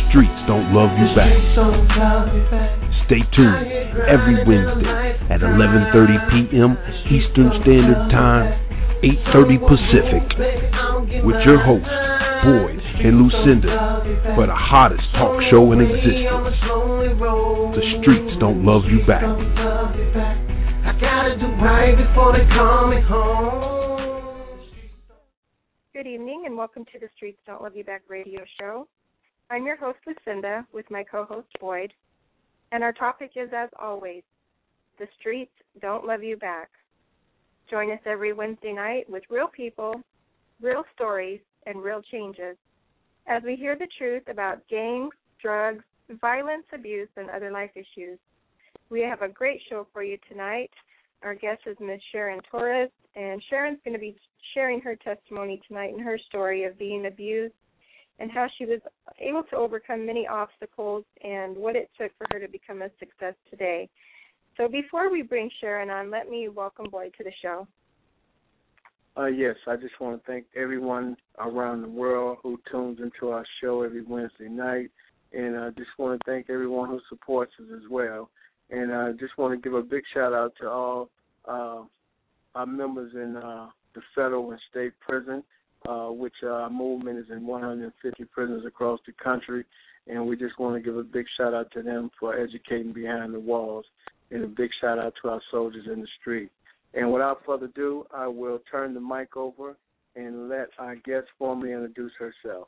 streets don't love you back. Stay tuned every Wednesday at 11:30 p.m. Eastern Standard Time, 8:30 Pacific, with your hosts, Boyd and Lucinda, for the hottest talk show in existence. The streets don't love you back. I gotta do right before they call me home. Good evening and welcome to the Streets Don't Love You Back radio show. I'm your host, Lucinda, with my co-host, Boyd. And our topic is, as always, the streets don't love you back. Join us every Wednesday night with real people, real stories, and real changes as we hear the truth about gangs, drugs, violence, abuse, and other life issues. We have a great show for you tonight. Our guest is Ms. Sharon Torres, and Sharon's going to be sharing her testimony tonight and her story of being abused and how she was able to overcome many obstacles and what it took for her to become a success today. So before we bring Sharon on, let me welcome Boyd to the show. Yes, I just want to thank everyone around the world who tunes into our show every Wednesday night, and I just want to thank everyone who supports us as well. And I just want to give a big shout-out to all our members in the federal and state prison, which our movement is in 150 prisons across the country, and we just want to give a big shout-out to them for educating behind the walls, and a big shout-out to our soldiers in the street. And without further ado, I will turn the mic over and let our guest formally introduce herself.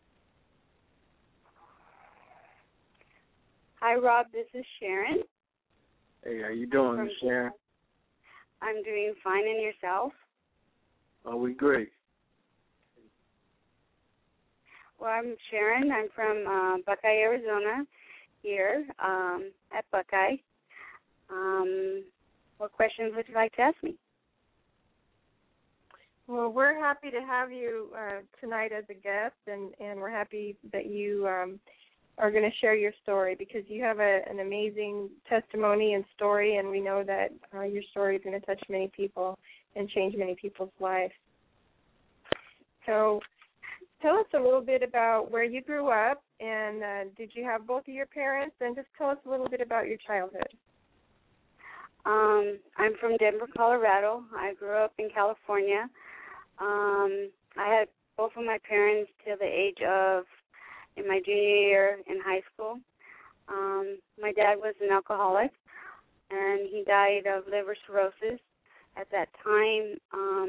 Hi, Rob. This is Sharon. Hey, how you doing, Miss Sharon? I'm doing fine, and yourself? Oh, we great. Well, I'm Sharon. I'm from Buckeye, Arizona, here at Buckeye. What questions would you like to ask me? Well, we're happy to have you tonight as a guest, and we're happy that you are going to share your story because you have an amazing testimony and story, and we know that your story is going to touch many people and change many people's lives. So tell us a little bit about where you grew up, and did you have both of your parents, and just tell us a little bit about your childhood. I'm from Denver, Colorado. I grew up in California. I had both of my parents till the age of, in my junior year in high school. My dad was an alcoholic, and he died of liver cirrhosis. At that time,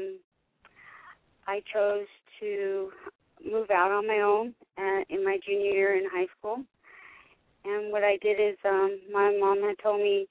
I chose to move out on my own in my junior year in high school. And what I did is my mom had told me,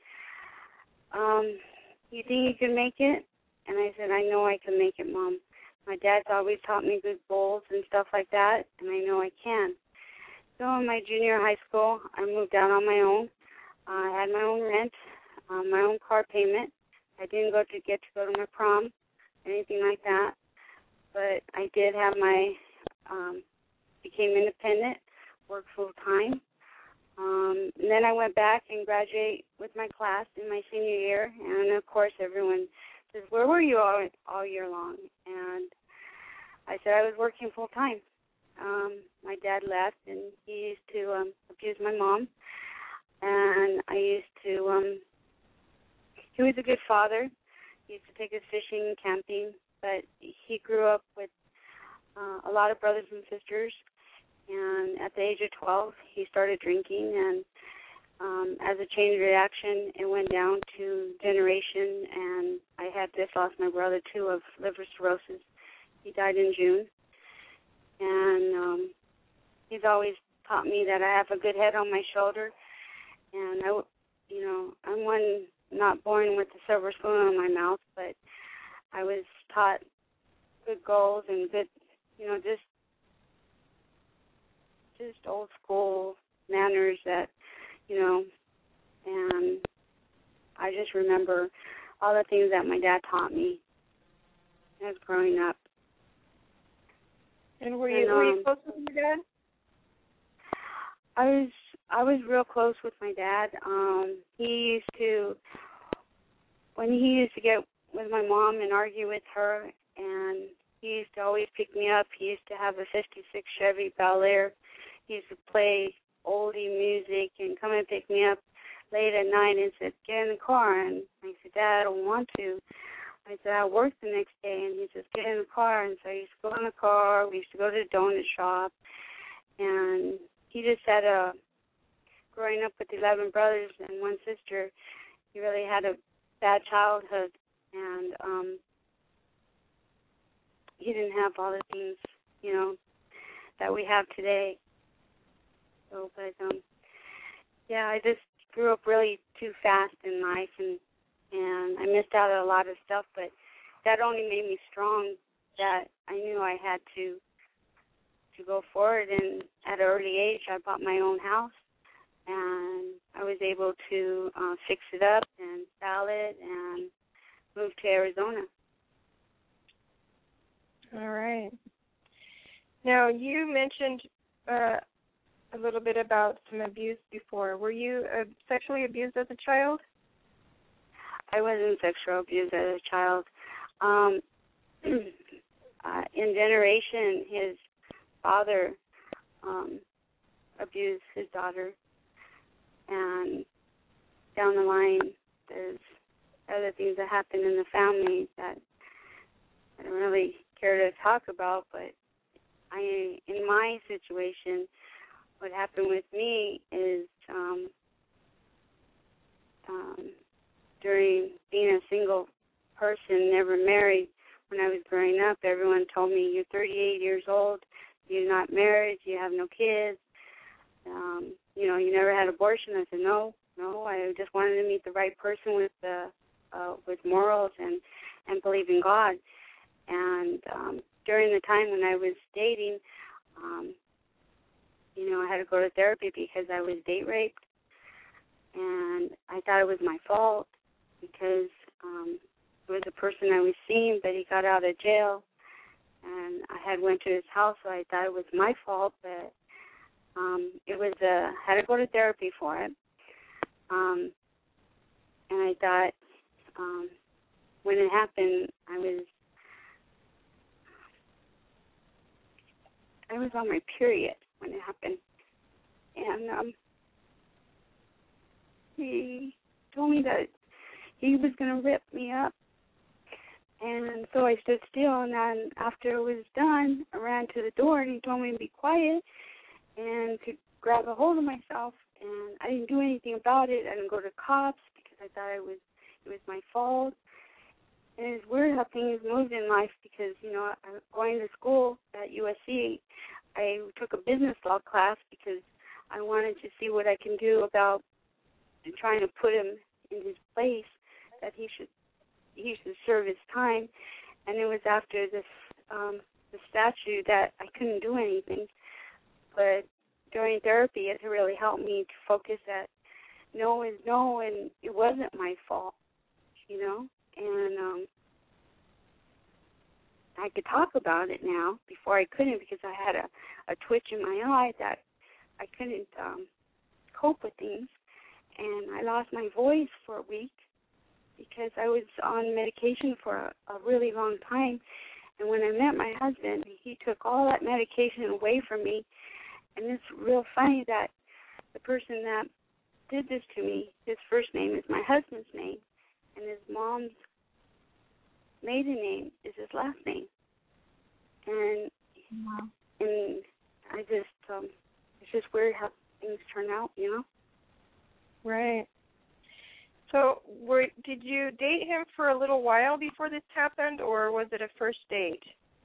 you think you can make it? And I said, I know I can make it, Mom. My dad's always taught me good goals and stuff like that, and I know I can. So in my junior high school, I moved out on my own. I had my own rent, my own car payment. I didn't get to go to my prom, anything like that. But I did have became independent, worked full time. And then I went back and graduated with my class in my senior year. And, of course, everyone says, where were you all year long? And I said I was working full time. My dad left, and he used to abuse my mom. And I used to, he was a good father. He used to take us fishing and camping. But he grew up with a lot of brothers and sisters. And at the age of 12, he started drinking, and as a chain reaction, it went down to generation, and I had just lost my brother, too, of liver cirrhosis. He died in June, and he's always taught me that I have a good head on my shoulder, and, I'm one not born with a silver spoon in my mouth, but I was taught good goals and good, just old school manners that, and I just remember all the things that my dad taught me as growing up. And were you close with your dad? I was real close with my dad. He used to, when he used to get with my mom and argue with her, and he used to always pick me up. He used to have a 56 Chevy Bel Air. He used to play oldie music and come and pick me up late at night and said, get in the car. And I said, Dad, I don't want to. I said, I work the next day. And he says, get in the car. And so I used to go in the car. We used to go to the donut shop. And he just had growing up with 11 brothers and one sister, he really had a bad childhood. And he didn't have all the things, that we have today. So, but, yeah, I just grew up really too fast in life, and I missed out on a lot of stuff, but that only made me strong, that I knew I had to go forward. And at an early age, I bought my own house, and I was able to fix it up and sell it and move to Arizona. All right. Now, you mentioned a little bit about some abuse before. Were you sexually abused as a child? I wasn't sexually abused as a child. In generation, his father abused his daughter. And down the line, there's other things that happen in the family that I don't really care to talk about, but in my situation, what happened with me is during being a single person, never married, when I was growing up, everyone told me, you're 38 years old, you're not married, you have no kids, you never had abortion. I said, no, I just wanted to meet the right person with morals and believe in God. And during the time when I was dating, I had to go to therapy because I was date raped, and I thought it was my fault because it was a person I was seeing, but he got out of jail, and I had went to his house, so I thought it was my fault, but it was had to go to therapy for it, and I thought when it happened, I was on my period when it happened, and he told me that he was going to rip me up, and so I stood still, and then after it was done, I ran to the door, and he told me to be quiet and to grab a hold of myself, and I didn't do anything about it. I didn't go to cops because I thought it was my fault. And it's weird how things moved in life because, I'm going to school at USC. I took a business law class because I wanted to see what I can do about trying to put him in his place, that he should serve his time. And it was after this the statute that I couldn't do anything. But during therapy, it really helped me to focus that no is no, and it wasn't my fault, And I could talk about it now. Before I couldn't because I had a twitch in my eye that I couldn't cope with things. And I lost my voice for a week because I was on medication for a really long time. And when I met my husband, he took all that medication away from me. And it's real funny that the person that did this to me, his first name is my husband's name, and his mom's maiden name is his last name. And and I just it's just weird how things turn out, Right. So, did you date him for a little while before this happened, or was it a first date?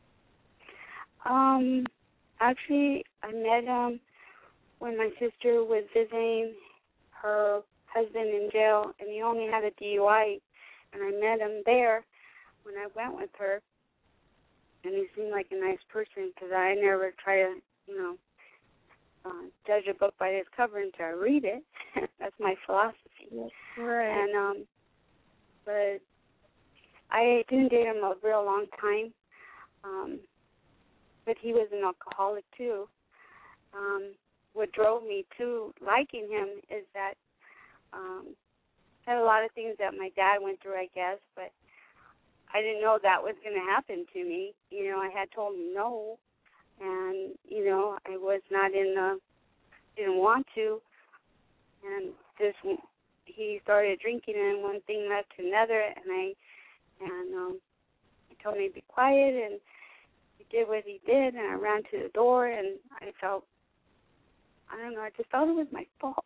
Actually, I met him when my sister was visiting her husband in jail, and he only had a DUI, and I met him there when I went with her, and he seemed like a nice person because I never try to, judge a book by its cover until I read it. That's my philosophy. Right. And but I didn't date him a real long time. But he was an alcoholic too. What drove me to liking him is that had a lot of things that my dad went through, I guess, but I didn't know that was going to happen to me. I had told him no, and I was not in didn't want to, and he started drinking, and one thing led to another, and he told me to be quiet, and he did what he did, and I ran to the door, and I just felt it was my fault.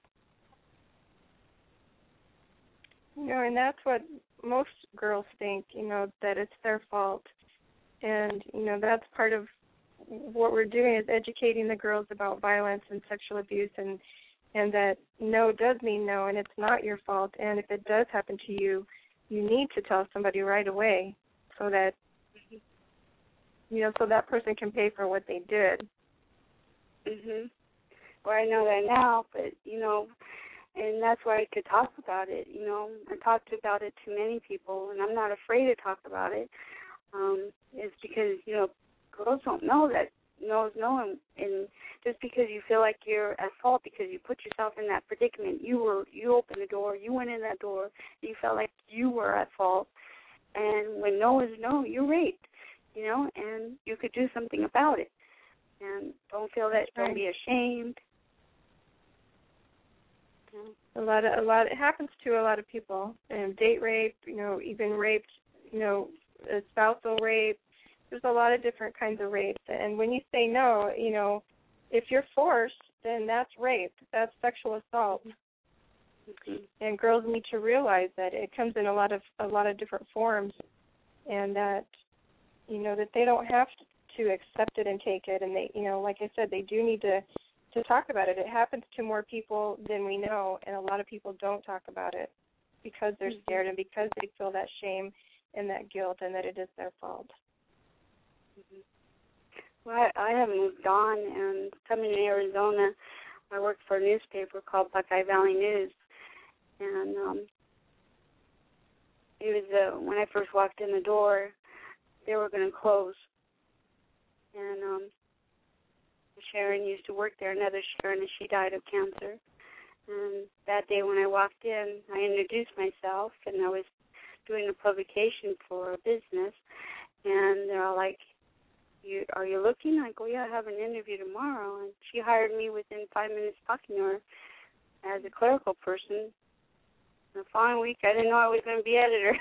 And that's what most girls think, that it's their fault. And, that's part of what we're doing is educating the girls about violence and sexual abuse, and that no does mean no, and it's not your fault. And if it does happen to you, you need to tell somebody right away so that, so that person can pay for what they did. Mhm. Well, I know that now, but, and that's why I could talk about it. I talked about it to many people, and I'm not afraid to talk about it. It's because, girls don't know that no is no, and just because you feel like you're at fault because you put yourself in that predicament, you opened the door, you went in that door, you felt like you were at fault, and when no is no, you're raped, and you could do something about it, and don't feel that, don't be ashamed. A lot. It happens to a lot of people. Date rape, even raped, spousal rape. There's a lot of different kinds of rapes. And when you say no, if you're forced, then that's rape. That's sexual assault. Mm-hmm. And girls need to realize that it comes in a lot of different forms, and that that they don't have to accept it and take it. And they, like I said, they do need to talk about it. It happens to more people than we know, and a lot of people don't talk about it because they're scared and because they feel that shame and that guilt and that it is their fault. Mm-hmm. Well, I have moved on, and coming to Arizona, I worked for a newspaper called Buckeye Valley News, and it was when I first walked in the door, they were going to close, and Sharon used to work there, another Sharon, and she died of cancer. And that day when I walked in, I introduced myself, and I was doing a publication for a business, and they're all like, are you looking? I go, yeah, I have an interview tomorrow. And she hired me within 5 minutes talking to her as a clerical person. The following week, I didn't know I was going to be editor.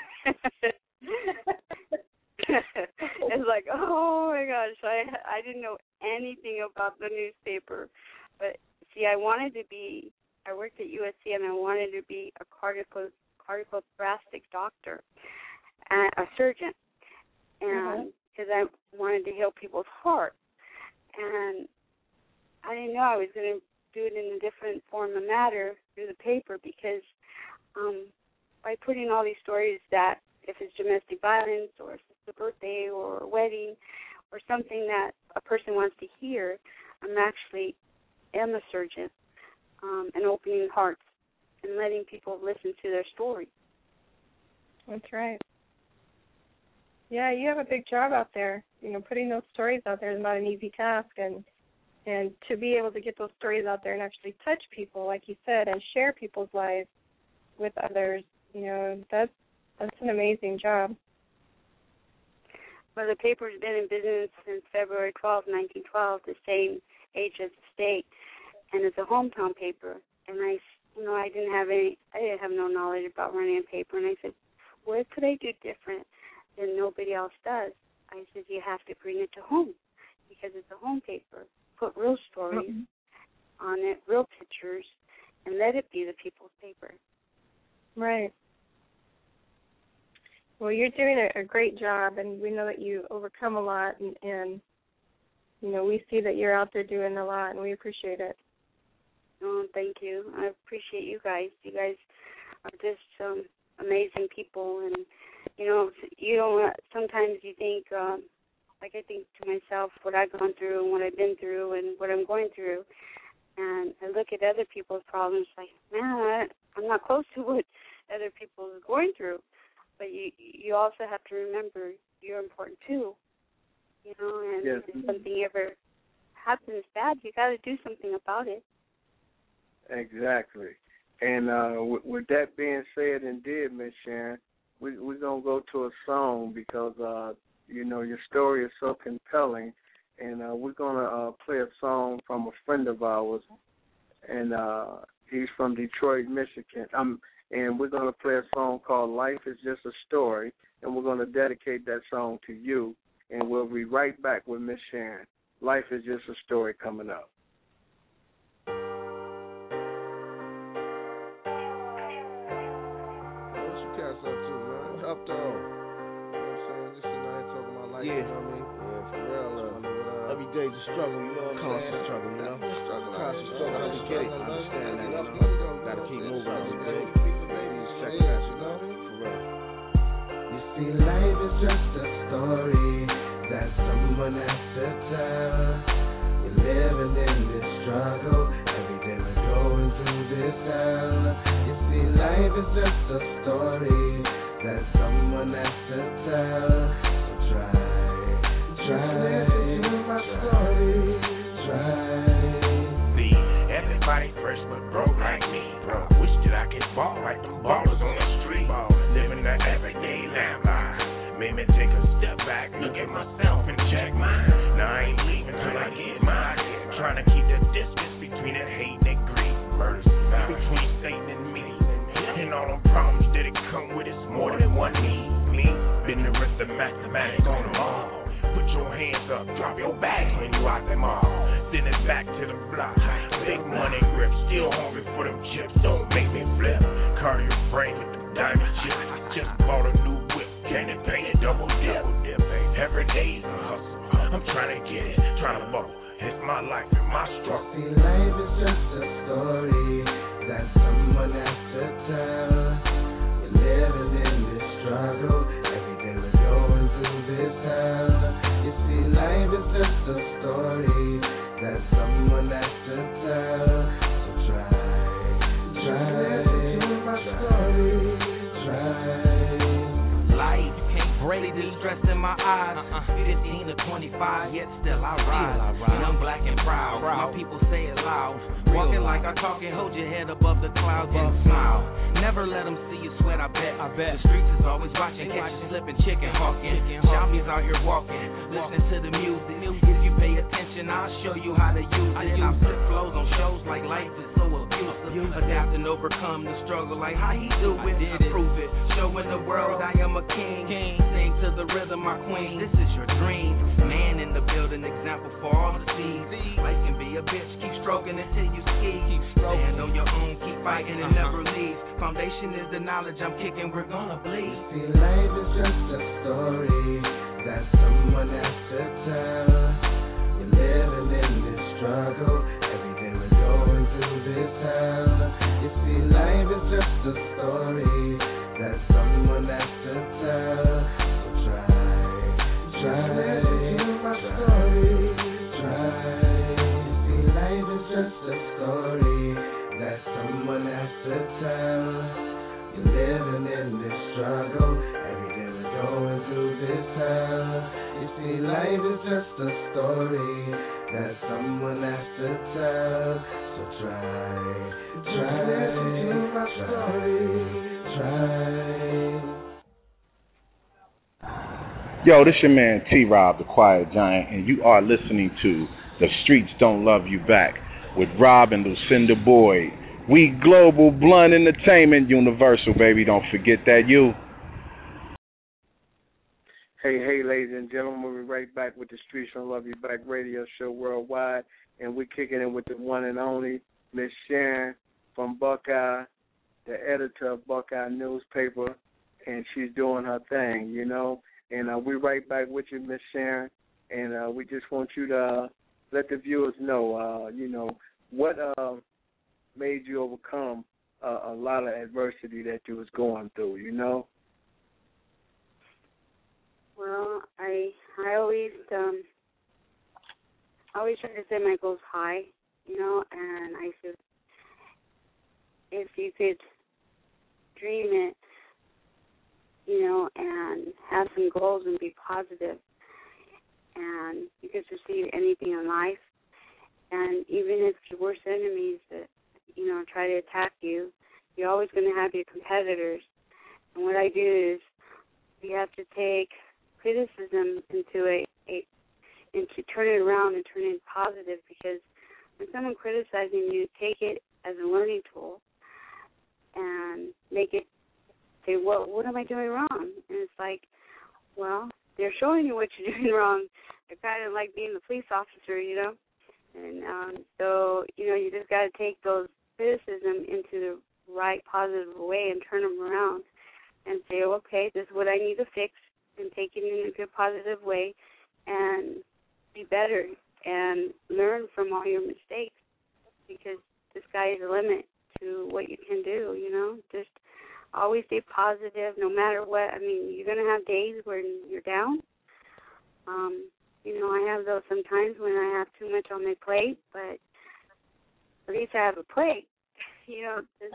It's like, oh my gosh, I didn't know anything about the newspaper. But see, I worked at USC, and I wanted to be a cardiothoracic doctor, a surgeon, and because I wanted to heal people's heart. And I didn't know I was going to do it in a different form of matter through the paper, because by putting all these stories that if it's domestic violence or if it's a birthday or a wedding or something that a person wants to hear, I'm actually a surgeon, and opening hearts and letting people listen to their story. That's right. Yeah, you have a big job out there. Putting those stories out there is not an easy task, and to be able to get those stories out there and actually touch people, like you said, and share people's lives with others, that's an amazing job. Well, the paper's been in business since February 12, 1912, the same age as the state, and it's a hometown paper. And I didn't have no knowledge about running a paper, and I said, what could I do different than nobody else does? I said, you have to bring it to home, because it's a home paper. Put real stories on it, real pictures, and let it be the people's paper. Right. Well, you're doing a great job, and we know that you overcome a lot, and we see that you're out there doing a lot, and we appreciate it. Oh, thank you. I appreciate you guys. You guys are just amazing people, and sometimes you think, like I think to myself what I've gone through and what I've been through and what I'm going through, and I look at other people's problems like, man, I'm not close to what other people are going through. But you also have to remember you're important too, and yes. If something ever happens bad, you got to do something about it. Exactly. And with that being said and did, Miss Sharon, we're going to go to a song because, your story is so compelling. And we're going to play a song from a friend of ours. and he's from Detroit, Michigan. And we're going to play a song called Life is Just a Story, and we're going to dedicate that song to you, and we'll be right back with Miss Sharon. Life is Just a Story coming up. Up though. You know what I'm saying? Just sitting out here talking about life, you know what I mean? Yeah, for real. Every day's a struggle, you know what I'm saying? Constant struggle, you know? Constant struggle. I get it. I understand that, you know? Gotta keep moving every day. These setbacks, you know? For real. You see, life is just a story that someone has to tell. We're living in this struggle. Every day we're going through this hell. You see, life is just a story that someone has to tell. So try my story. See, everybody first but broke like me. Wish that I could ball like them ballers on the street. Living that everyday lamb life. Made me take a step back, look at myself and check mine. Now I ain't leaving till I get mine. Trying to keep the distance between that hate and that greed. Mercy between Satan and me. And all them problems that it come with, it's more than one need. Me, been the rest of mathematics on them all. Put your hands up, drop your bags when you out them all. Send it back to the block. Big money grip, still hungry for them chips. Don't make me flip. Cardio frame with the diamond chips. Just bought a new whip, candy painted double dip. Every day's a hustle. I'm trying to get it, trying to bubble. It's my life and my struggle. See, life is just a story that someone has to tell. We're living in this struggle. Every day we're going through this hell. You see, life is just a story that someone has to tell. So try. Life can't break the stress in my eyes. 15 to 25, yet still I rise. Young, black, and proud. My people say it loud. Walking like I talking, hold your head above the clouds and smile. Never let them see you sweat, I bet. The streets is always watching, catch you slipping, chicken hawking. Shoppies out here walking, listen to the music. If you pay attention, I'll show you how to use it. I flip flows on shows like life is so abusive. Adapt and overcome the struggle like how he do it. I prove it, showing the world I am a king. Sing to the rhythm, my queen. This is your dream. Man in the building, example for all to see. Life can be a bitch, keep stroking until you ski. Stand on your own, keep fighting and never leave. Foundation is the knowledge I'm kicking, we're gonna bleed. See, life is just a story that someone has to tell. We're living in this struggle. Every day we're going through this hell. You see, life is just a story that someone has to tell. So try. Life is just a story that someone has to tell. You're living in this struggle. Every day we're going through this hell. You see, life is just a story that someone has to tell. So try. Yo, this your man T-Rob, the Quiet Giant, and you are listening to The Streets Don't Love You Back with Rob and Lucinda Boyd. We global blunt entertainment, universal, baby. Don't forget that you. Hey, ladies and gentlemen, we'll be right back with The Streets Don't Love You Back radio show worldwide, and we're kicking in with the one and only Miss Sharon from Buckeye, the editor of Buckeye newspaper, and she's doing her thing, you know. And we're right back with you, Miss Sharon, and we just want you to let the viewers know, what made you overcome a lot of adversity that you was going through, you know? Well, I always try to set my goals high, you know, and I said, if you could dream it, you know, and have some goals and be positive, and you could succeed at anything in life. And even if your worst enemies that, you know, try to attack you, you're always going to have your competitors. And what I do is we have to take criticism into turn it around and turn it positive, because when someone criticizing you, take it as a learning tool and make it say, well, what am I doing wrong? And it's like, well, they're showing you what you're doing wrong. They're kind of like being the police officer, you know. And so, you know, you just got to take those criticism into the right positive way and turn them around and say, okay, this is what I need to fix, and take it in a good positive way and be better and learn from all your mistakes, because the sky is the limit to what you can do, you know. Just always stay positive no matter what. I mean, you're going to have days where you're down. You know, I have those sometimes when I have too much on my plate, but at least I have a plate. You know, there's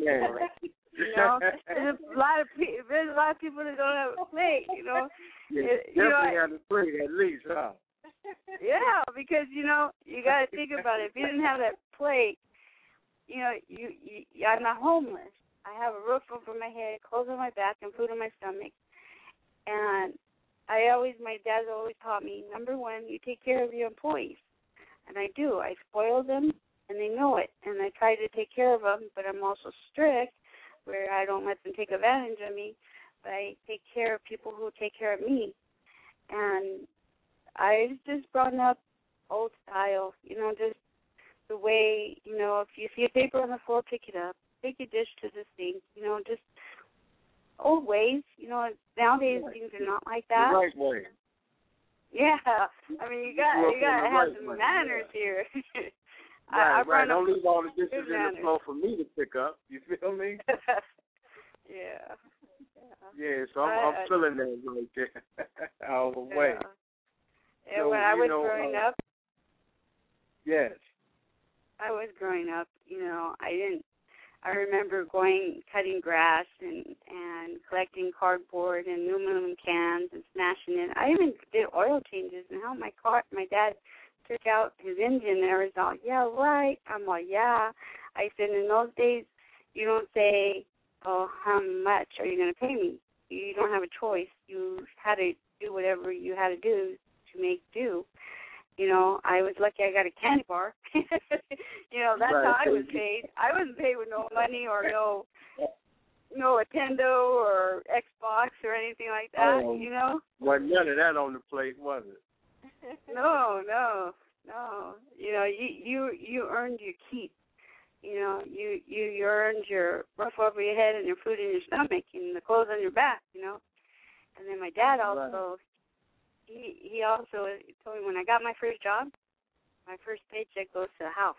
a lot of people that don't have a plate, you know. Definitely have a plate at least, huh? Yeah, because, you know, you got to think about it. If you didn't have that plate, you know, I'm not homeless. I have a roof over my head, clothes on my back, and food on my stomach. And my dad's always taught me, number one, you take care of your employees. And I do. I spoil them, and they know it. And I try to take care of them, but I'm also strict, where I don't let them take advantage of me. But I take care of people who take care of me. And I just brought up old style, you know, just the way, you know, if you see a paper on the floor, pick it up. Take your dish to the sink, you know, just old ways. You know, nowadays things are not like that. The right way. Yeah, I mean, you got to have some manners here. Right. Don't leave all the dishes in the floor for me to pick up. You feel me? Yeah. Yeah, so I'm feeling that right there all the way. Yeah, so, when I was growing up. Yes. I was growing up, you know, I remember cutting grass and collecting cardboard and aluminum cans and smashing it. I even did oil changes and how my dad took out his engine and everything. All, yeah, right. I'm like, yeah. I said, in those days, you don't say, oh, how much are you going to pay me? You don't have a choice. You had to do whatever you had to do to make do. You know, I was lucky I got a candy bar. You know, that's how I was paid. I wasn't paid with no money or no Nintendo or Xbox or anything like that, you know. Wasn't none of that on the plate, was it? No. You know, you earned your keep. You know, you earned your roof over your head and your food in your stomach and the clothes on your back, you know. And then my dad also... He also told me when I got my first job, my first paycheck goes to the house.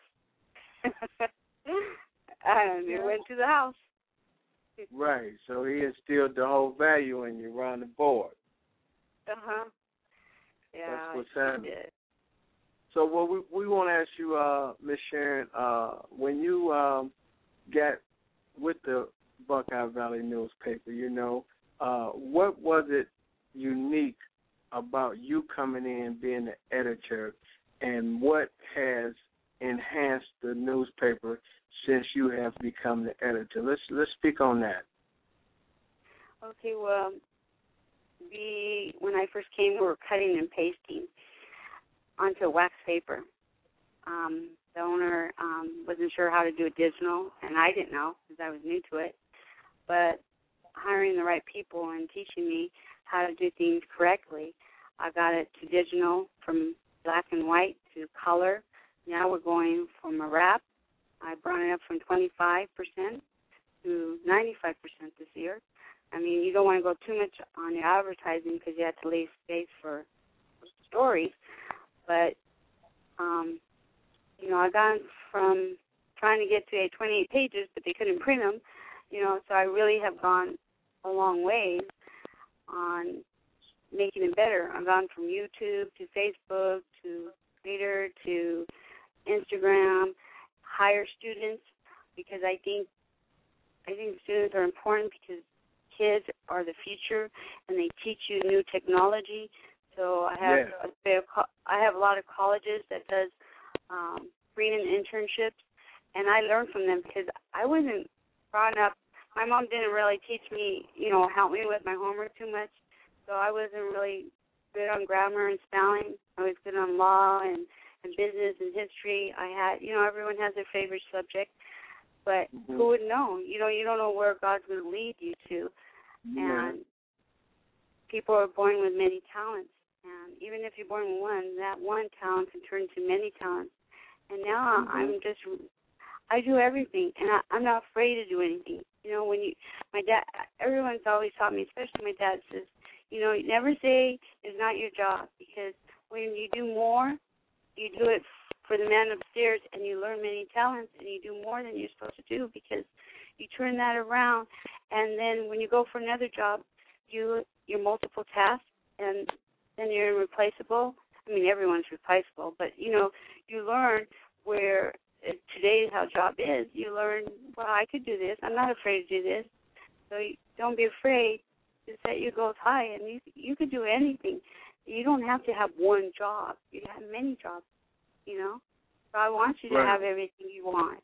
And it went to the house. Right. So he instilled the whole value in you around the board. Uh-huh. Yeah. That's what's happening. So what we want to ask you, Miss Sharon, when you got with the Buckeye Valley newspaper, you know, what was it unique about you coming in being the editor, and what has enhanced the newspaper since you have become the editor? Let's speak on that. Okay, well, when I first came, we were cutting and pasting onto wax paper. The owner wasn't sure how to do it digital, and I didn't know because I was new to it. But hiring the right people and teaching me how to do things correctly, I got it to digital, from black and white to color. Now we're going from a wrap. I brought it up from 25% to 95% this year. I mean, you don't want to go too much on your advertising because you have to leave space for stories. But, you know, I got from trying to get to 28 pages, but they couldn't print them, you know, so I really have gone a long ways on making it better. I've gone from YouTube to Facebook to Twitter to Instagram, hire students, because I think students are important because kids are the future and they teach you new technology. So I have a lot of colleges that does freedom internships, and I learn from them because I wasn't brought up. My mom didn't really teach me, you know, help me with my homework too much. So I wasn't really good on grammar and spelling. I was good on law and business and history. I had, everyone has their favorite subject, but who would know? You don't know where God's going to lead you to. And people are born with many talents. And even if you're born with one, that one talent can turn into many talents. And now I do everything, and I'm not afraid to do anything. My dad, everyone's always taught me, especially my dad says, never say it's not your job, because when you do more, you do it for the man upstairs, and you learn many talents, and you do more than you're supposed to do, because you turn that around, and then when you go for another job, you're multiple tasks, and then you're irreplaceable. I mean, everyone's replaceable, but, you learn where today how job is. You learn, well, I could do this. I'm not afraid to do this. So don't be afraid to set your goals high, and you could do anything. You don't have to have one job. You have many jobs, So I want you to have everything you want,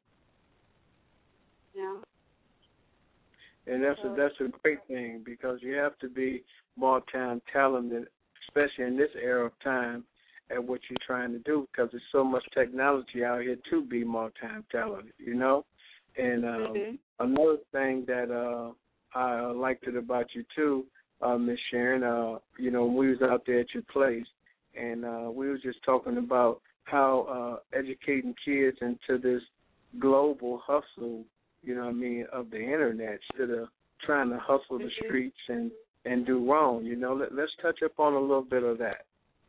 And that's a great thing, because you have to be multi talented, especially in this era of time, at what you're trying to do, because there's so much technology out here to be multi-talented, And another thing that I liked it about you too, Miss Sharon, when we was out there at your place, and we was just talking about how educating kids into this global hustle, of the internet, instead of trying to hustle the streets and do wrong. Let's touch up on a little bit of that.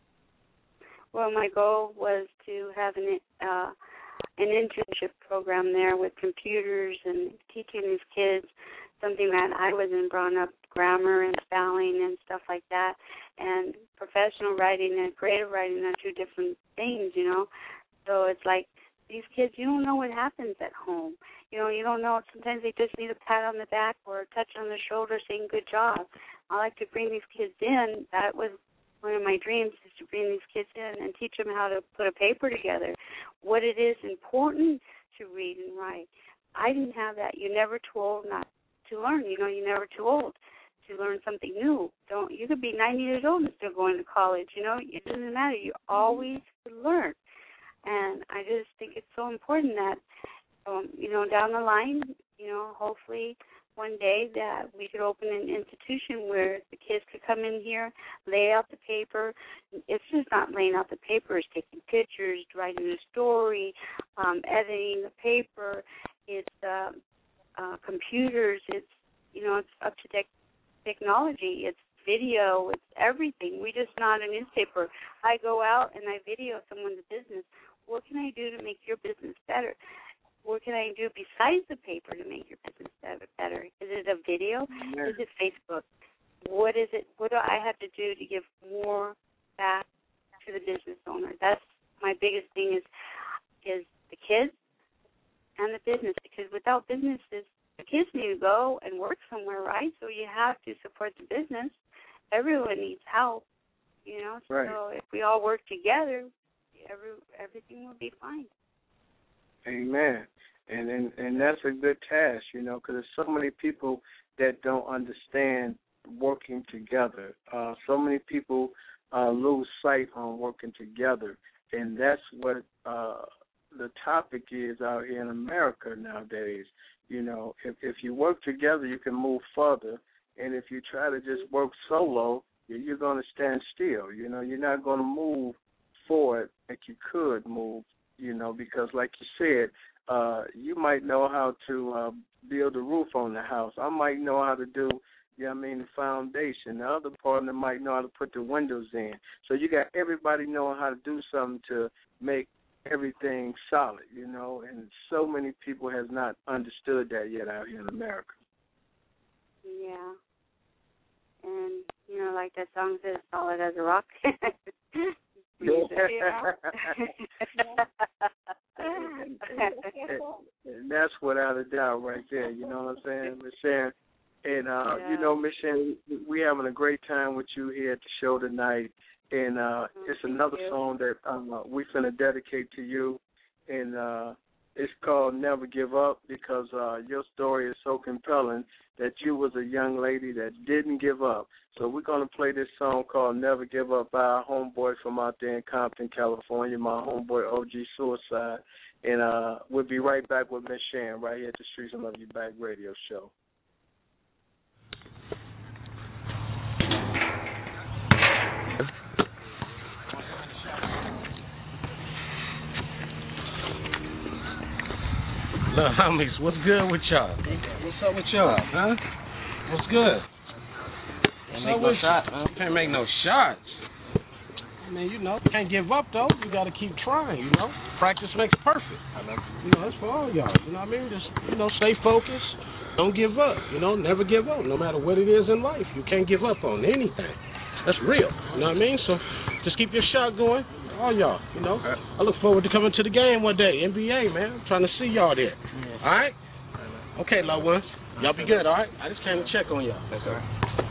Well, my goal was to have an internship program there with computers and teaching these kids something that I wasn't brought up, grammar and spelling and stuff like that. And professional writing and creative writing are two different things, So it's like these kids, you don't know what happens at home. You don't know. Sometimes they just need a pat on the back or a touch on the shoulder saying, good job. I like to bring these kids in. That was one of my dreams, is to bring these kids in and teach them how to put a paper together, what it is important to read and write. I didn't have that. You're never too old not to learn. You're never too old to learn something new. You could be 90 years old and still going to college. It doesn't matter. You always learn. And I just think it's so important that, down the line, hopefully one day that we could open an institution where the kids could come in here, lay out the paper. It's just not laying out the paper. It's taking pictures, writing a story, editing the paper. It's computers. It's, it's up to technology. It's video. It's everything. We're just not a newspaper. I go out and I video someone's business. What can I do to make your business better? What can I do besides the paper to make your business better? Is it a video? Is it Facebook? What is it? What do I have to do to give more back to the business owner? That's my biggest thing is the kids and the business, because without businesses, the kids need to go and work somewhere, right? So you have to support the business. Everyone needs help, Right. So if we all work together, everything will be fine. Amen. And that's a good task, because there's so many people that don't understand working together. So many people lose sight on working together, and that's what the topic is out here in America nowadays. If you work together, you can move further, and if you try to just work solo, you're going to stand still. You're not going to move forward like you could move. Because like you said, you might know how to build a roof on the house. I might know how to do, the foundation. The other partner might know how to put the windows in. So you got everybody knowing how to do something to make everything solid, and so many people have not understood that yet out here in America. Yeah. And, like that song says, solid as a rock. And that's without a doubt right there, you know what I'm saying, Miss Sharon? And, Miss Sharon, we're having a great time with you here at the show tonight. And it's another song that we finna dedicate to you. And It's called Never Give Up because your story is so compelling that you was a young lady that didn't give up. So we're going to play this song called Never Give Up by our homeboy from out there in Compton, California, my homeboy OG Suicide. And we'll be right back with Miss Shan right here at the Streets Don't Love You Back radio show. Look, homies, what's good with y'all? What's up with y'all, huh? What's good? Can't make no shots, man. Can't make no shots. I mean, can't give up, though. You got to keep trying, Practice makes perfect. That's for all y'all, you know what I mean? Just, stay focused. Don't give up, Never give up, no matter what it is in life. You can't give up on anything. That's real, you know what I mean? So just keep your shot going. All y'all, I look forward to coming to the game one day. NBA, man. I'm trying to see y'all there. Yeah. All right? Okay, loved ones. Y'all be good, all right? I just came to check on y'all. That's all right.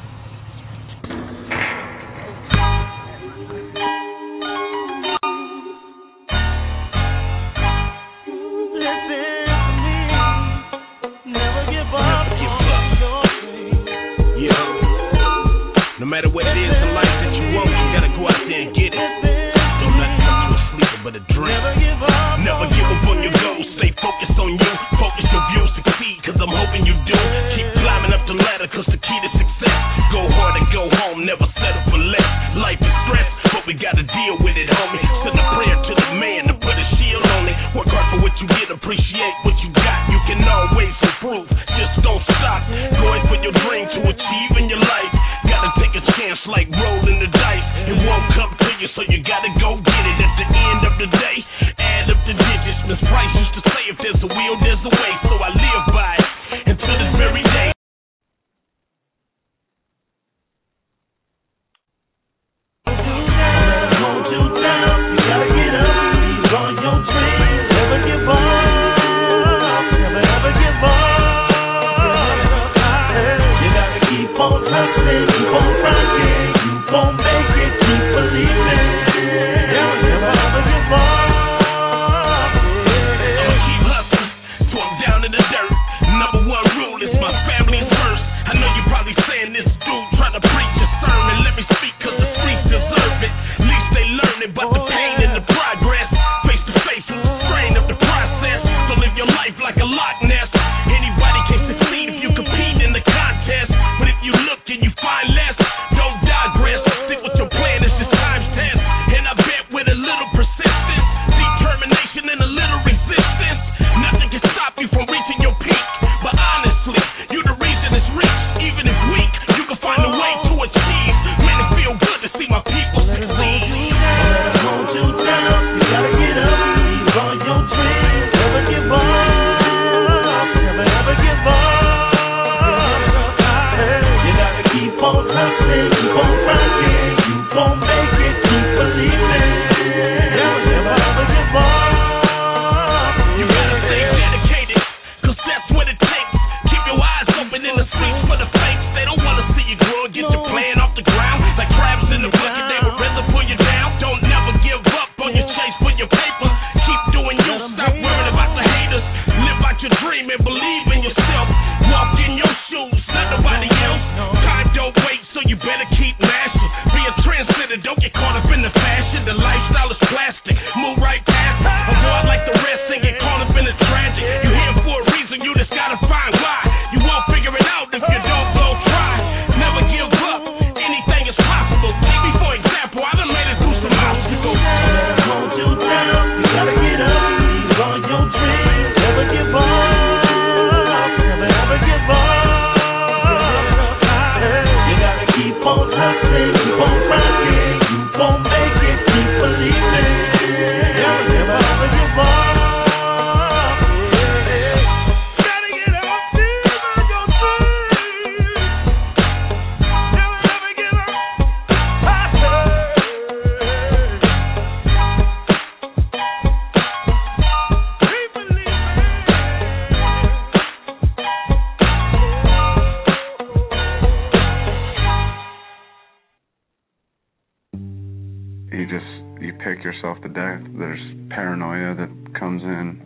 No matter what it is in life that you want, you gotta go out there and get it. Don't let it come to a sleeper but a dream. Never give up on your goals. Stay focused on you. Focus your view, succeed, cause I'm hoping you do. Keep climbing up the ladder, cause the key to success. Go hard and go home, never settle for less. Life is stress, but we gotta deal with it, homie. Send a prayer to the man to put a shield on it. Work hard for what you get, appreciate what you got. You can always improve, just don't stop. Going for your dream to achieve in your life. Gotta take a chance like rolling the dice. It won't come to you, so you gotta go get it. At the end of the day, add up the digits. Miss Price used to say, if there's a will, there's a way. So I live by it until this very day. Hold you down, you gotta get up. Seize on your dreams, never give up. Never ever give up. You gotta keep on hustling, keep on rocking. You gon' make it, keep believing. Never ever give up. I'ma keep hustling till I'm down in the dirt. Number one rule is my family's first. I know you're probably saying this dude trying to preach a sermon. Let me speak cause the streets deserve it. At least they learn it, but the pain and the progress. Face to face with the strain of the process. So live your life like a Loch Ness. Anybody can succeed if you compete in the contest. But if you look and you find less, don't digress. Stick with your plan, it's just time's test. And I bet with a little persistence, determination and a little resistance, nothing can stop you from reaching your peak. But honestly, you the reason it's reached. Even if weak, you can find a way to achieve. Man, it feel good to see my people succeed. Hold you down, you gotta get up. Seize on your dreams, never give up. Never ever give up. You gotta keep on hustling, keep on rocking. You gon' make it, keep believing. Never ever give up. You gotta stay dedicated, cause that's what it takes. Keep your eyes open in the streets for the fakes. They don't wanna see you grow and get your plan off the ground. Like crabs in the bucket, they would rather pull you down. Don't never give up on your chase for your paper. Keep doing you, stop worrying about the haters. Live out your dream and believe in yourself. Walk in your shoes, not nobody else. Time don't wait, so you better keep mashing. Be a trendsetter, don't get caught up in the fashion. The lifestyle is plastic, move right past it. Avoid like the rest and get caught up in the tragic. You here for a reason, you just gotta find why. You won't figure it out if you don't go try. Never give up, anything is possible. Take me for example, I done made it through some obstacles. Hold you down, you gotta get up. Seize on your dreams, never give up. Never ever give up. You gotta keep on hustling, keep on rocking. You gon' make it, keep believing. Never ever give up. Gotta get up, seize on your dreams. Never ever give up. Keep believing. You pick yourself to death. There's paranoia that comes in.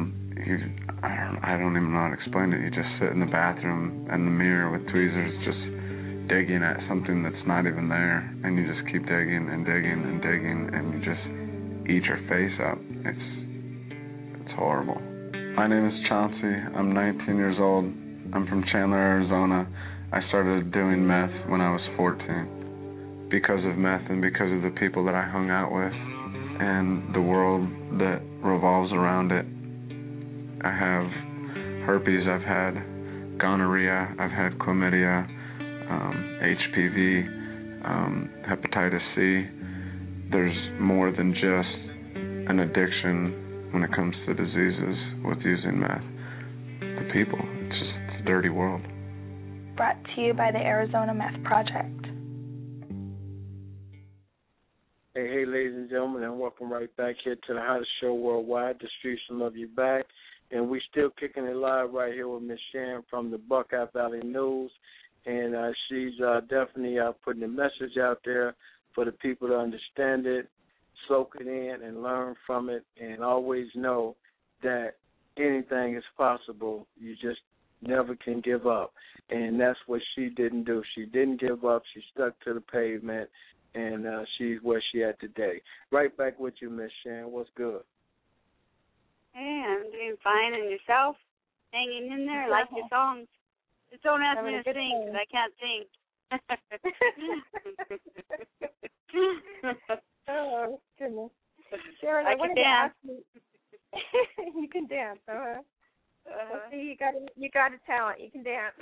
I don't even know how to explain it. You just sit in the bathroom and the mirror with tweezers, just digging at something that's not even there, and you just keep digging and digging and digging, and you just eat your face up. It's horrible. My name is Chauncey. I'm 19 years old. I'm from Chandler, Arizona. I started doing meth when I was 14 because of meth and because of the people that I hung out with and the world that revolves around it. I have herpes, I've had gonorrhea, I've had chlamydia, HPV, hepatitis C. There's more than just an addiction when it comes to diseases with using meth. The people, it's a dirty world. Brought to you by the Arizona Meth Project. Hey, ladies and gentlemen, and welcome right back here to the hottest show worldwide, The Streets Will Love You Back. And we still kicking it live right here with Miss Sharon from the Buckeye Valley News. And she's definitely putting a message out there for the people to understand it, soak it in, and learn from it, and always know that anything is possible. You just never can give up. And that's what she didn't do. She didn't give up. She stuck to the pavement, and she's where she at today. Right back with you, Miss Sharon. What's good? Hey, I'm doing fine. And yourself? Hanging in there? Like your songs? Just don't ask me to sing, because I can't sing. Oh, goodness. Sharon, I wanted to ask you. You can dance, Well, see, you got a talent. You can dance.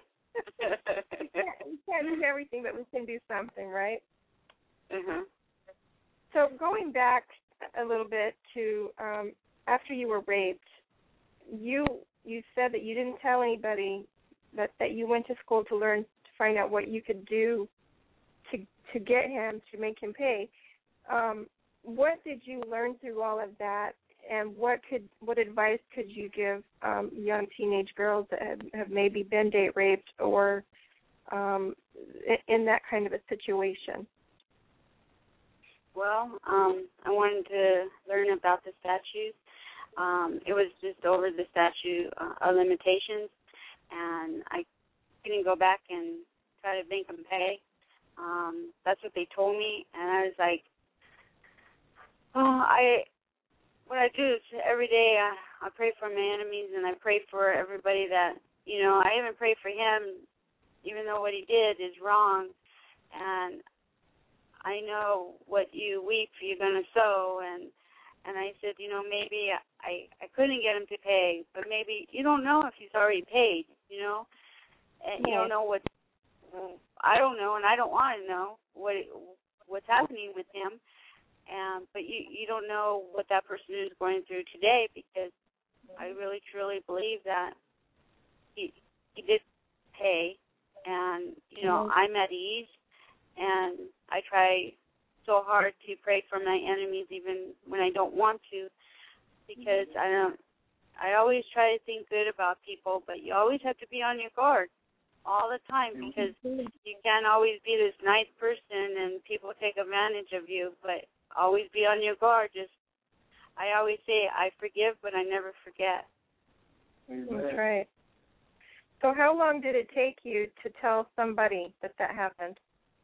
we can't do everything, but we can do something, right? Uh-huh. So going back a little bit to after you were raped, you said that you didn't tell anybody that you went to school to learn, to find out what you could do to get him, to make him pay. What did you learn through all of that, and what advice could you give young teenage girls that have maybe been date raped or in that kind of a situation? Well, I wanted to learn about the statutes. It was just over the statute of limitations, and I couldn't go back and try to make them pay. That's what they told me, and I was like, what I do is every day I pray for my enemies, and I pray for everybody that, I even pray for him, even though what he did is wrong, and I know what you weep, you're going to sow, and I said, maybe I couldn't get him to pay, but maybe you don't know if he's already paid, and you don't know what, I don't know, and I don't want to know what's happening with him, but you don't know what that person is going through today, because I really truly believe that he did pay, and I'm at ease, and I try so hard to pray for my enemies even when I don't want to, because I always try to think good about people, but you always have to be on your guard all the time, because you can't always be this nice person and people take advantage of you, but always be on your guard. I always say, I forgive, but I never forget. That's right. So how long did it take you to tell somebody that happened?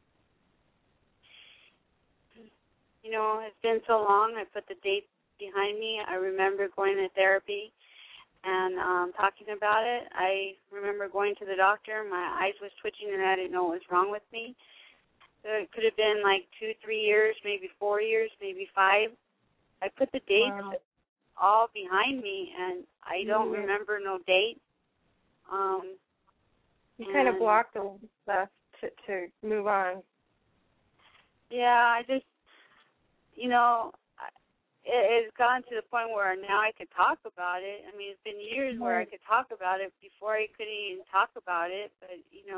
It's been so long. I put the date behind me. I remember going to therapy and talking about it. I remember going to the doctor. My eyes was twitching, and I didn't know what was wrong with me. So it could have been like 2-3 years, maybe 4 years, maybe 5. I put the dates all behind me, and I don't remember no date. You kind of blocked a lot of stuff to move on. Yeah, I just, it's gone to the point where now I could talk about it. I mean, it's been years where I could talk about it before I couldn't even talk about it. But,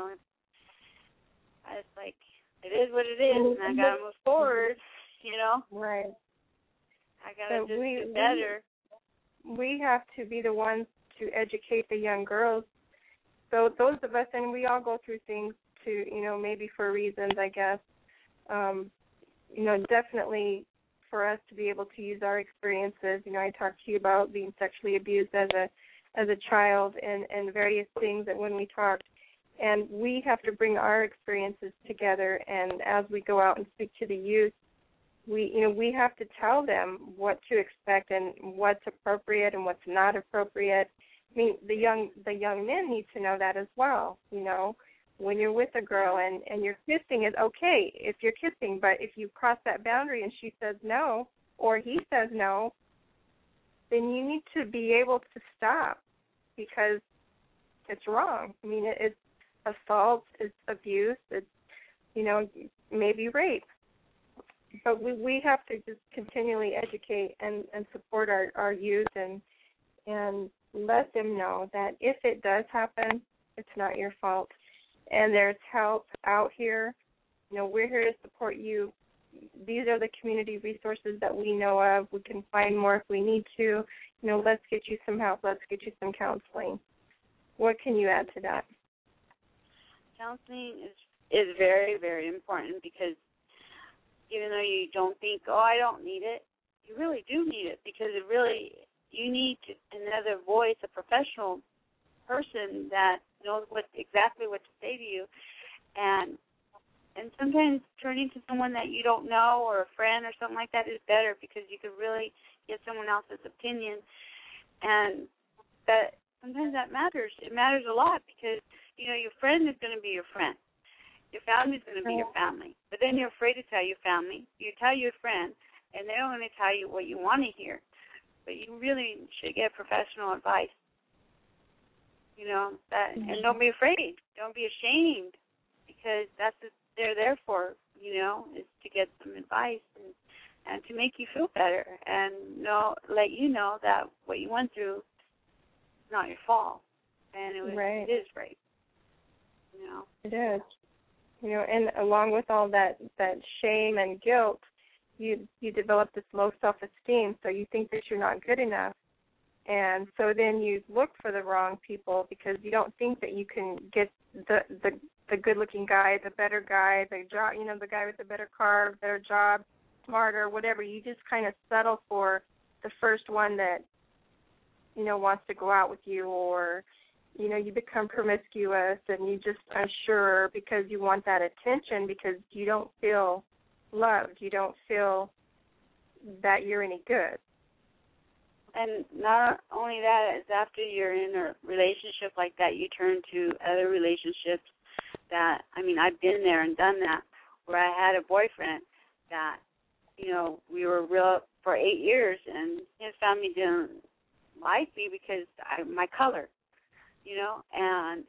I was like, it is what it is, and I got to move forward, Right. I got to just do better. We have to be the ones to educate the young girls. So those of us, and we all go through things to, maybe for reasons, I guess, definitely for us to be able to use our experiences. You know, I talked to you about being sexually abused as a child and various things that when we talked. And we have to bring our experiences together, and as we go out and speak to the youth, we have to tell them what to expect and what's appropriate and what's not appropriate. I mean, the young men need to know that as well. You know, when you're with a girl and you're kissing, is okay if you're kissing, but if you cross that boundary and she says no or he says no, then you need to be able to stop because it's wrong. I mean, it's assault, it's abuse, it's, you know, maybe rape. But we have to just continually educate and support our youth and let them know that if it does happen, it's not your fault. And there's help out here. You know, we're here to support you. These are the community resources that we know of. We can find more if we need to. You know, let's get you some help. Let's get you some counseling. What can you add to that? Counseling is very, very important because even though you don't think, oh, I don't need it, you really do need it because you need another voice, a professional person that knows exactly what to say to you. And sometimes turning to someone that you don't know or a friend or something like that is better because you can really get someone else's opinion. And that sometimes that matters. It matters a lot because, you know, your friend is going to be your friend. Your family is going to be your family. But then you're afraid to tell your family. You tell your friend, and they don't want to tell you what you want to hear. But you really should get professional advice. You know, and don't be afraid. Don't be ashamed because that's what they're there for, you know, is to get some advice and to make you feel better and let you know that what you went through is not your fault. And it is rape. You know. It is. You know, and along with all that shame and guilt, you develop this low self-esteem, so you think that you're not good enough. And so then you look for the wrong people because you don't think that you can get the good-looking guy, the better guy, the job, you know, the guy with the better car, better job, smarter, whatever. You just kind of settle for the first one that, you know, wants to go out with you, or you know, you become promiscuous and you just unsure because you want that attention because you don't feel loved. You don't feel that you're any good. And not only that, is after you're in a relationship like that, you turn to other relationships that, I mean, I've been there and done that, where I had a boyfriend that, you know, we were real for 8 years, and his family didn't like me because my color. You know, and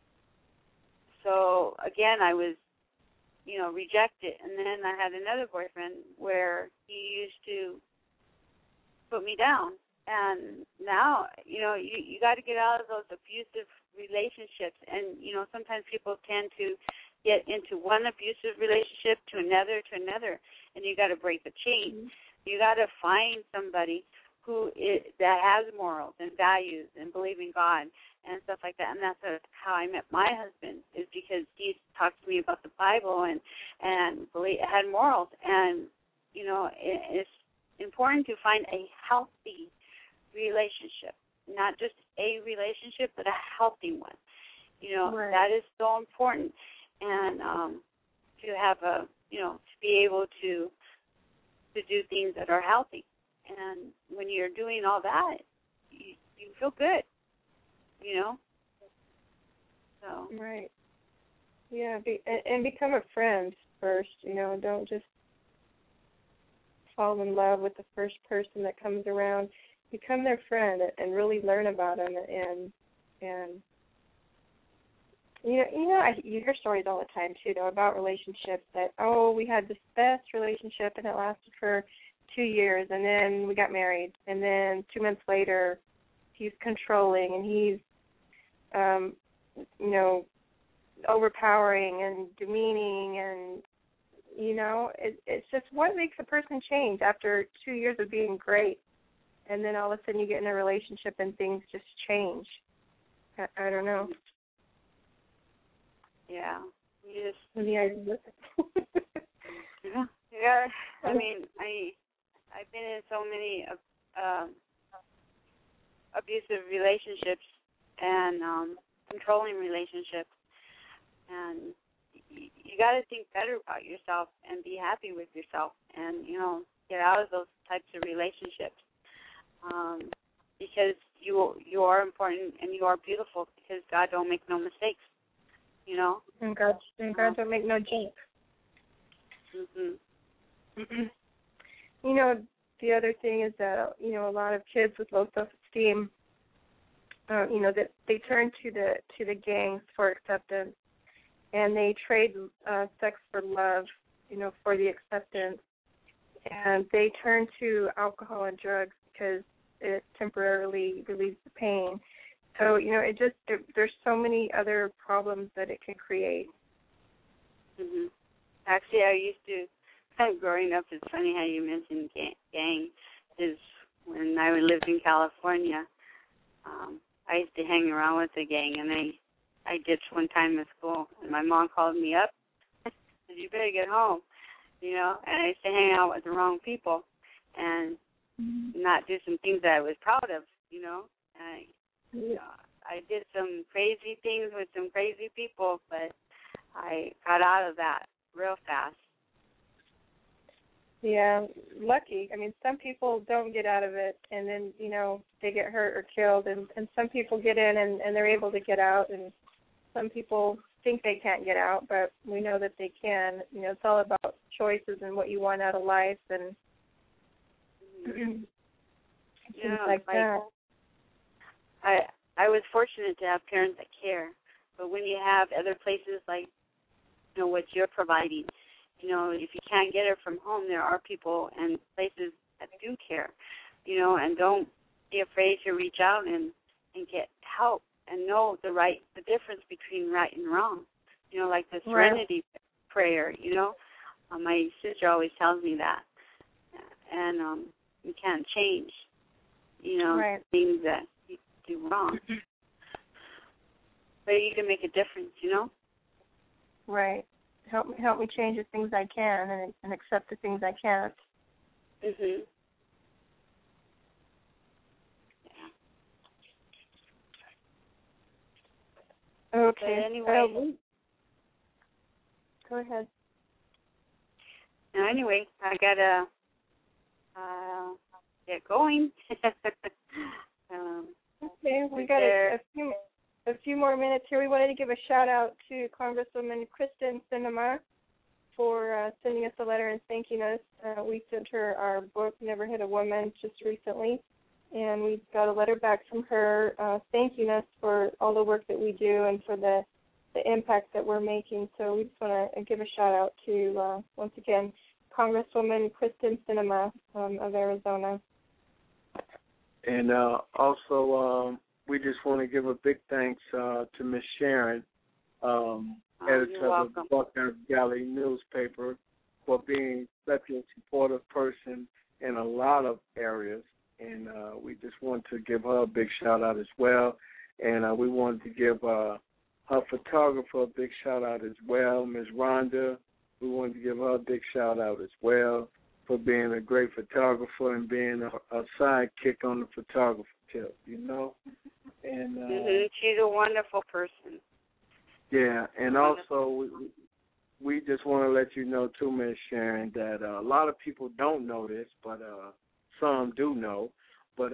so, again, I was, you know, rejected. And then I had another boyfriend where he used to put me down. And now, you know, you got to get out of those abusive relationships. And, you know, sometimes people tend to get into one abusive relationship to another, and you got to break the chain. Mm-hmm. You got to find somebody that has morals and values and believe in God and stuff like that. And that's how I met my husband, is because he talked to me about the Bible and had morals. And, you know, it's important to find a healthy relationship, not just a relationship, but a healthy one. You know, that is so important. And to have to be able to do things that are healthy. And when you're doing all that, you feel good, you know. So right, yeah, and become a friend first. You know, don't just fall in love with the first person that comes around. Become their friend and really learn about them. And you hear stories all the time too, though, about relationships that we had this best relationship and it lasted for 2 years, and then we got married, and then 2 months later he's controlling and he's overpowering and demeaning, and you know, it's just what makes a person change after 2 years of being great, and then all of a sudden you get in a relationship and things just change. I don't know. Yeah. Yeah. Yeah. I mean, I've been in so many abusive relationships and controlling relationships, and you got to think better about yourself and be happy with yourself, and get out of those types of relationships, because you are important and you are beautiful, because God don't make no mistakes, And God don't make no jokes. Mhm. The other thing is that a lot of kids with low self-esteem, that they turn to the gangs for acceptance, and they trade sex for love, for the acceptance, and they turn to alcohol and drugs because it temporarily relieves the pain. So there's so many other problems that it can create. Mhm. Actually, I used to. Growing up, it's funny how you mentioned gang. Is when I lived in California, I used to hang around with the gang, and I ditched one time at school, and my mom called me up, said, "You better get home," And I used to hang out with the wrong people, and not do some things that I was proud of, I did some crazy things with some crazy people, but I got out of that real fast. Yeah, lucky. I mean, some people don't get out of it, and then, they get hurt or killed, and some people get in and they're able to get out, and some people think they can't get out, but we know that they can. It's all about choices and what you want out of life, and things like that. I was fortunate to have parents that care, but when you have other places like, what you're providing, if you can't get it from home, there are people and places that do care, and don't be afraid to reach out and get help and know the difference between right and wrong, like the Serenity prayer, my sister always tells me that, and you can't change, things that you do wrong, but you can make a difference, Right. Help me change the things I can and accept the things I can't. Mhm. Yeah. Okay. But anyway, go ahead. Now, anyway, I gotta get going. Okay, we got a few more minutes here. We wanted to give a shout-out to Congresswoman Kristen Sinema for sending us a letter and thanking us. We sent her our book, Never Hit a Woman, just recently, and we got a letter back from her thanking us for all the work that we do and for the impact that we're making. So we just want to give a shout-out to, once again, Congresswoman Kristen Sinema of Arizona. And also, we just want to give a big thanks to Miss Sharon, editor of the Buckeye Valley newspaper, for being such a supportive person in a lot of areas. And we just want to give her a big shout-out as well. And we wanted to give her photographer a big shout-out as well, Ms. Rhonda. We wanted to give her a big shout-out as well for being a great photographer and being a sidekick on the photography tip, And she's a wonderful person. Yeah, and also we just want to let you know too, Ms. Sharon, that a lot of people don't know this, but some do know. But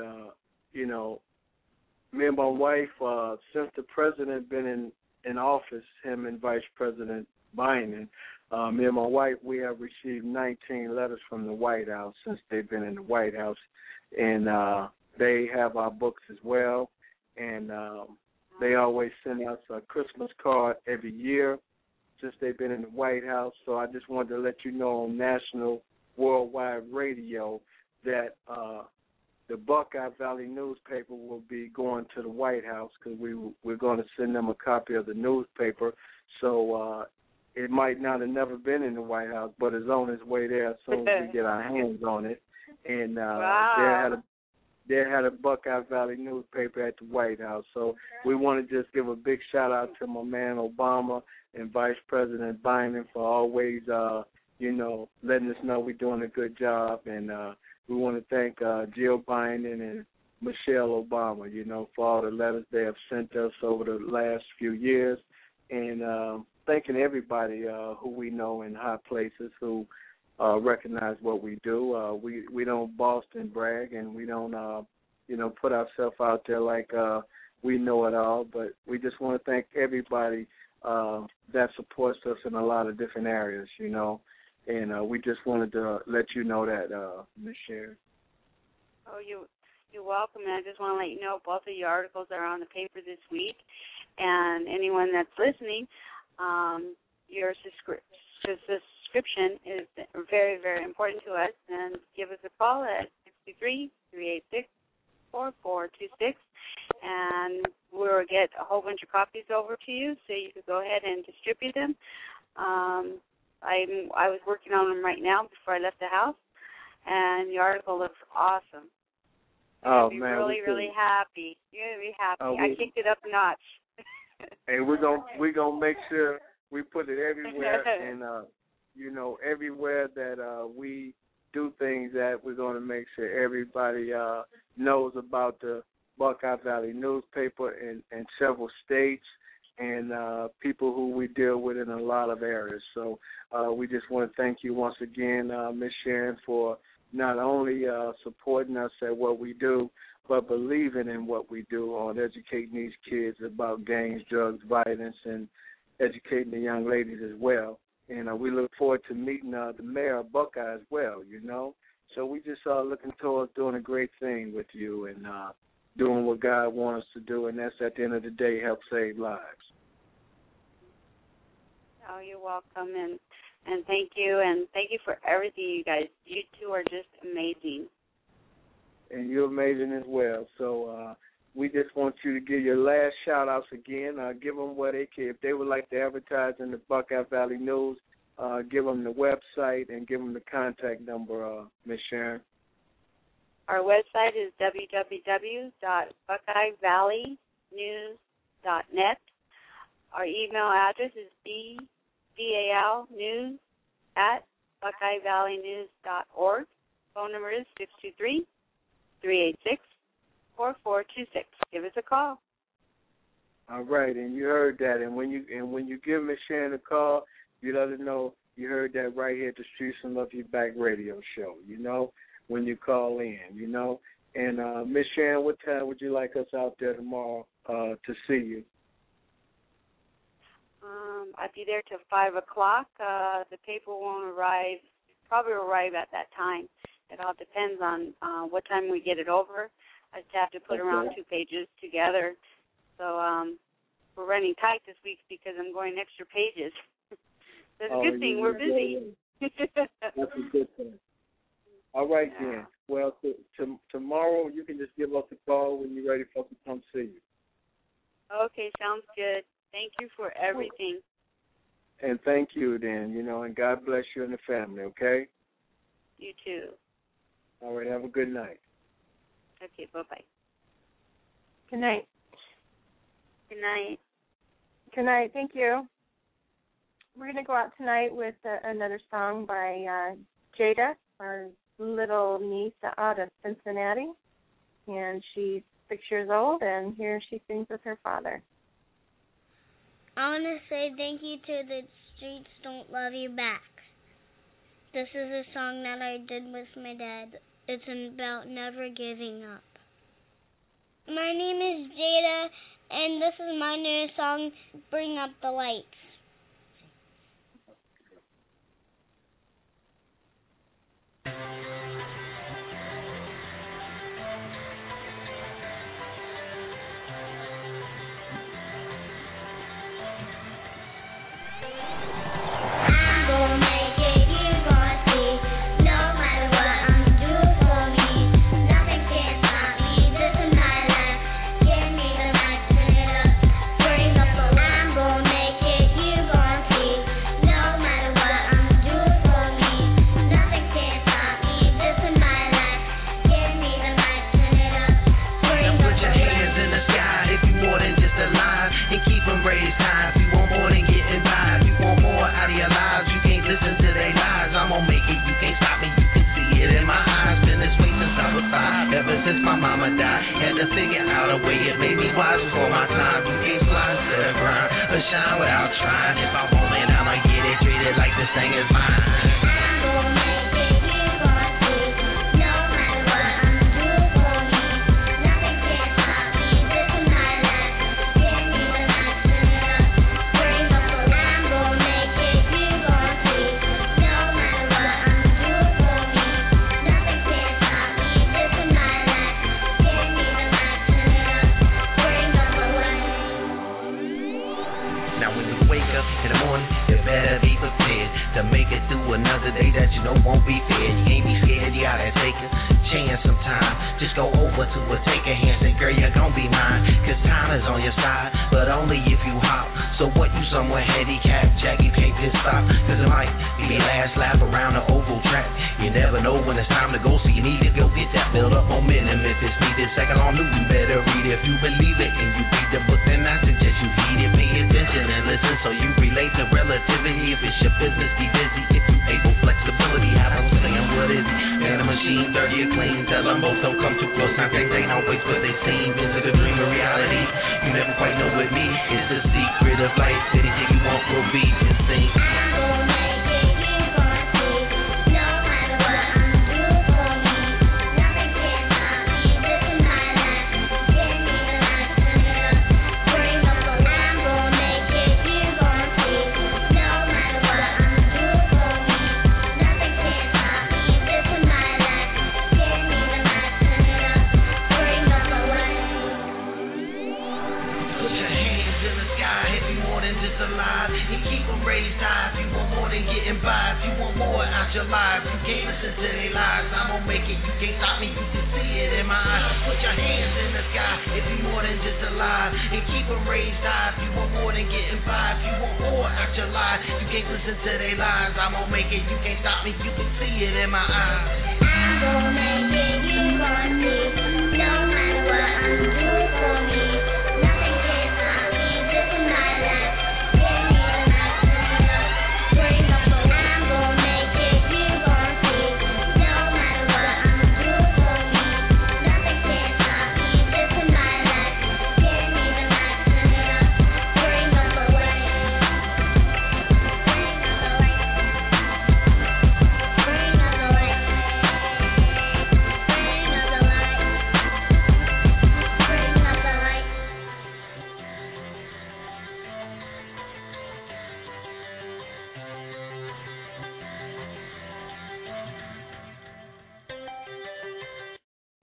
me and my wife, since the president been in office, him and Vice President Biden, me and my wife, we have received 19 letters from the White House since they've been in the White House, and they have our books as well, and they always send us a Christmas card every year since they've been in the White House. So I just wanted to let you know on national worldwide radio that the Buckeye Valley newspaper will be going to the White House because we're going to send them a copy of the newspaper. So it might not have never been in the White House, but it's on its way there as soon as we get our hands on it. And they had a Buckeye Valley newspaper at the White House. So we want to just give a big shout-out to my man Obama and Vice President Biden for always, letting us know we're doing a good job. And we want to thank Jill Biden and Michelle Obama, for all the letters they have sent us over the last few years, and thanking everybody who we know in high places who recognize what we do. We don't boast and brag, and we don't, put ourselves out there like we know it all, but we just want to thank everybody that supports us in a lot of different areas, and we just wanted to let you know that, Ms. Sharon. Oh, you're welcome, and I just want to let you know both of your articles are on the paper this week, and anyone that's listening, your subscription is very, very important to us, and give us a call at 623-386-4426, and we'll get a whole bunch of copies over to you so you can go ahead and distribute them. I was working on them right now before I left the house, and the article looks awesome. Oh, man, really, really happy. You're going to be happy. I kicked it up a notch. And we're gonna make sure we put it everywhere, and everywhere that we do things at, we're gonna make sure everybody knows about the Buckeye Valley newspaper in several states, and people who we deal with in a lot of areas. So we just want to thank you once again, Ms. Sharon, for not only supporting us at what we do, but believing in what we do on educating these kids about gangs, drugs, violence, and educating the young ladies as well. And we look forward to meeting the mayor of Buckeye as well, So we just looking towards doing a great thing with you and doing what God wants us to do, and that's at the end of the day help save lives. Oh, you're welcome, and thank you for everything, you guys. You two are just amazing. And you're amazing as well. So we just want you to give your last shout-outs again. Give them what they can. If they would like to advertise in the Buckeye Valley News, give them the website and give them the contact number, Ms. Sharon. Our website is www.buckeyevalleynews.net. Our email address is bvalnews@buckeyevalleynews.org. Phone number is 623-386-4426. Give us a call. All right, and you heard that. And when you give Ms. Sharon a call, you let her know you heard that right here at the Streets and Love You Back radio show, when you call in, And Ms. Sharon, what time would you like us out there tomorrow to see you? I'll be there till 5 o'clock. The paper won't probably arrive at that time. It all depends on what time we get it over. I just have to put around 2 pages together. So we're running tight this week because I'm going extra pages. That's a good thing. We're busy. That's a good thing. All right, then. Well, tomorrow you can just give us a call when you're ready for us to come see you. Okay, sounds good. Thank you for everything. And thank you, then, and God bless you and the family, okay? You too. All right, have a good night. Okay, bye-bye. Good night. Good night. Good night. Thank you. We're going to go out tonight with another song by Jada, our little niece out of Cincinnati. And she's 6 years old, and here she sings with her father. I want to say thank you to the Streets Don't Love You Back. This is a song that I did with my dad. It's about never giving up. My name is Jada, and this is my new song, Bring Up the Lights. Bring up the lights. my mama died. Had to figure out a way, it made me wise before my time. You can't fly to the ground, or shine without trying. If I want it, I'ma get it, treat it like this thing is mine. To make it through another day that you know won't be fair. You ain't be scared, you gotta take a chance sometime. Just go over to a take a hand, say girl you're gon' be mine. Cause time is on your side, but only if you hop. So what you somewhere handicapped, Jack, you can't just stop. Cause it might be your last lap around the oval track. You never know when it's time to go, so you need to go get that build up momentum. If it's needed, second on new, you better read it. If you believe it and you read the book, then I suggest you heed it. Pay attention and listen so you relate to relativity. If it's your business, be busy. If you able, flexibility, have them saying what is it? Man, a machine, dirty or clean. Tell them both don't come too close. Now things ain't always what they seem. Is it a dream or reality? You never quite know with me. It's the secret of life. Anything you want will be and sing. Your lives, you can't listen to their lies. I'm gonna make it, you can't stop me, you can see it in my eyes. Put your hands in the sky if you more than just alive, and keep them raised high. If you want more than getting by, if you want more out your life, you can't listen to their lies. I'm gonna make it, you can't stop me, you can see it in my eyes. I'm gonna make it, you gonna see.